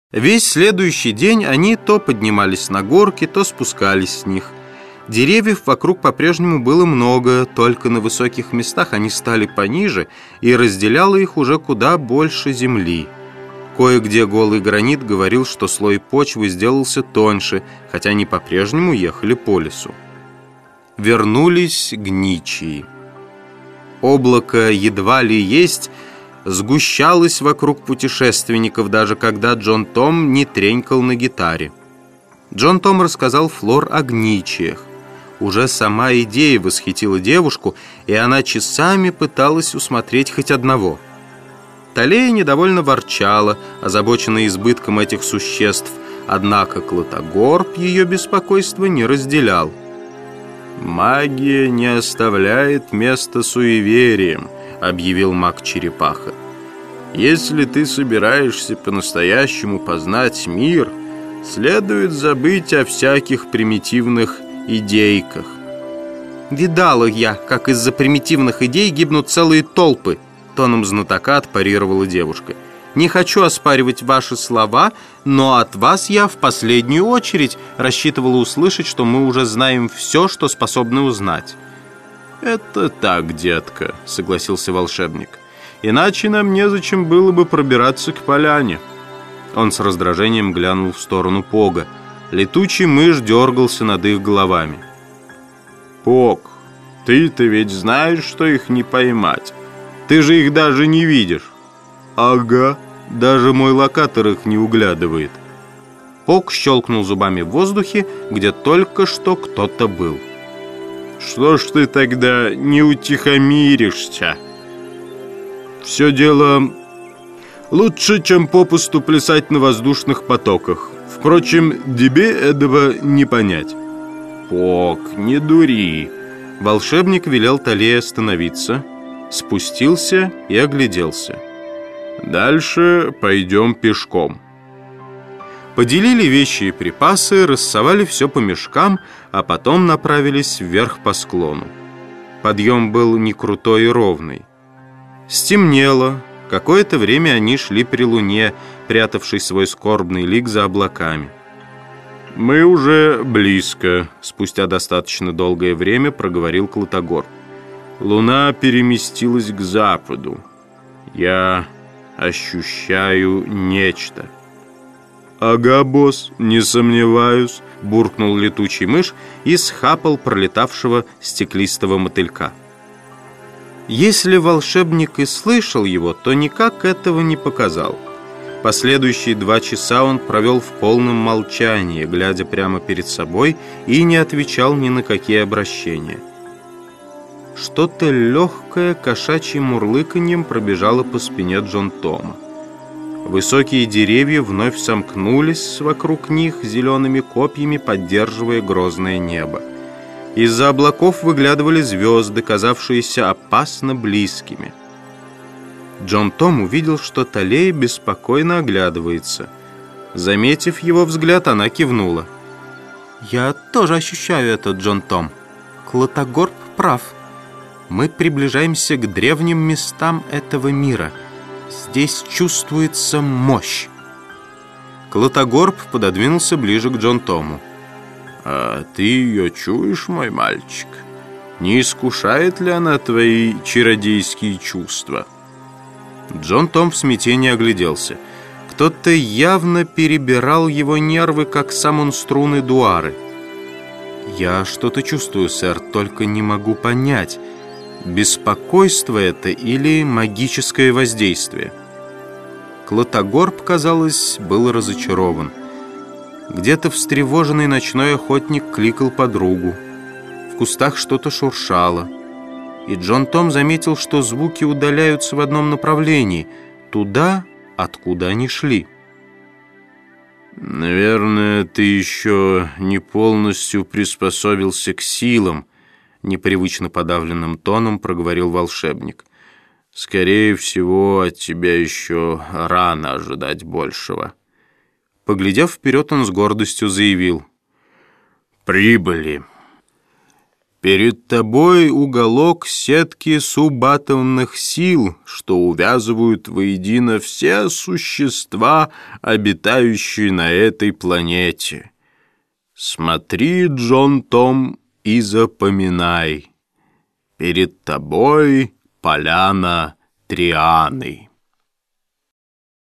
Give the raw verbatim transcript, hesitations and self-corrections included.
Весь следующий день они то поднимались на горки, то спускались с них. Деревьев вокруг по-прежнему было много, только на высоких местах они стали пониже, и разделяло их уже куда больше земли. Кое-где голый гранит говорил, что слой почвы сделался тоньше, хотя они по-прежнему ехали по лесу. Вернулись гничии. Облако едва ли есть сгущалось вокруг путешественников, даже когда Джон Том не тренькал на гитаре. Джон Том рассказал Флор о гничиях. Уже сама идея восхитила девушку, и она часами пыталась усмотреть хоть одного. Талея недовольно ворчала, озабоченная избытком этих существ, однако Клотогорб ее беспокойство не разделял. «Магия не оставляет места суевериям», — объявил маг-черепаха. «Если ты собираешься по-настоящему познать мир, следует забыть о всяких примитивных идейках». «Видала я, как из-за примитивных идей гибнут целые толпы», — тоном знатока отпарировала девушка. «Не хочу оспаривать ваши слова, но от вас я в последнюю очередь рассчитывала услышать, что мы уже знаем все, что способны узнать». «Это так, детка», — согласился волшебник. «Иначе нам незачем было бы пробираться к поляне». Он с раздражением глянул в сторону Пога. Летучий мышь дергался над их головами. «Пог, ты-то ведь знаешь, что их не поймать. Ты же их даже не видишь». «Ага, даже мой локатор их не углядывает». Пог щелкнул зубами в воздухе, где только что кто-то был. «Что ж ты тогда не утихомиришься? Все дело лучше, чем попусту плясать на воздушных потоках. Впрочем, тебе этого не понять». «Пог, не дури». Волшебник велел Талее остановиться, спустился и огляделся. «Дальше пойдем пешком». Поделили вещи и припасы, рассовали все по мешкам, а потом направились вверх по склону. Подъем был не крутой и ровный. Стемнело. Какое-то время они шли при луне, прятавшей свой скорбный лик за облаками. «Мы уже близко», — спустя достаточно долгое время проговорил Клотогорб. «Луна переместилась к западу. Я ощущаю нечто». «Ага, босс, не сомневаюсь», — буркнул летучий мышь и схапал пролетавшего стеклистого мотылька. Если волшебник и слышал его, то никак этого не показал. Последующие два часа он провел в полном молчании, глядя прямо перед собой, и не отвечал ни на какие обращения. Что-то легкое кошачьим мурлыканьем пробежало по спине Джон Тома. Высокие деревья вновь сомкнулись вокруг них зелеными копьями, поддерживая грозное небо. Из-за облаков выглядывали звезды, казавшиеся опасно близкими. Джон Том увидел, что Талея беспокойно оглядывается. Заметив его взгляд, она кивнула. «Я тоже ощущаю это, Джон Том. Клотогорб прав. Мы приближаемся к древним местам этого мира. Здесь чувствуется мощь». Клотогорб пододвинулся ближе к Джон Тому. «А ты ее чуешь, мой мальчик? Не искушает ли она твои чародейские чувства?» Джон Том в смятении огляделся. Кто-то явно перебирал его нервы, как сам он струны дуары. «Я что-то чувствую, сэр, только не могу понять, беспокойство это или магическое воздействие». Клотогорб, казалось, был разочарован. Где-то встревоженный ночной охотник кликал подругу. В кустах что-то шуршало. И Джон Том заметил, что звуки удаляются в одном направлении, туда, откуда они шли. «Наверное, ты еще не полностью приспособился к силам», — непривычно подавленным тоном проговорил волшебник. «Скорее всего, от тебя еще рано ожидать большего». Поглядев вперед, он с гордостью заявил: «Прибыли». Перед тобой уголок сетки субатомных сил, что увязывают воедино все существа, обитающие на этой планете. Смотри, Джон Том, и запоминай. Перед тобой поляна Трианы.